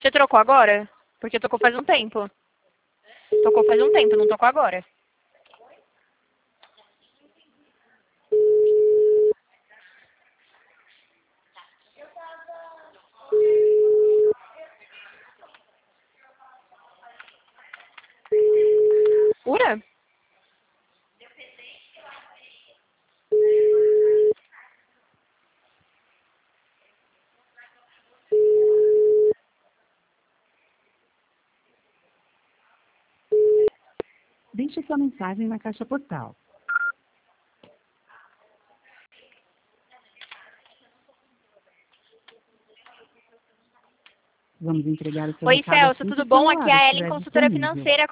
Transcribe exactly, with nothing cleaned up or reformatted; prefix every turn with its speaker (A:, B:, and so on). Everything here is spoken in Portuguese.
A: Você trocou agora? Porque tocou faz um tempo. Tocou faz um tempo, não tocou agora. Ura?
B: Deixe sua mensagem na caixa postal. Vamos entregar o seu
A: Oi,
B: recado
A: Celso,
B: assim que
A: tudo
B: o
A: bom?
B: celular
A: Aqui é a Ellen,
B: estiver
A: consultora
B: disponível.
A: financeira.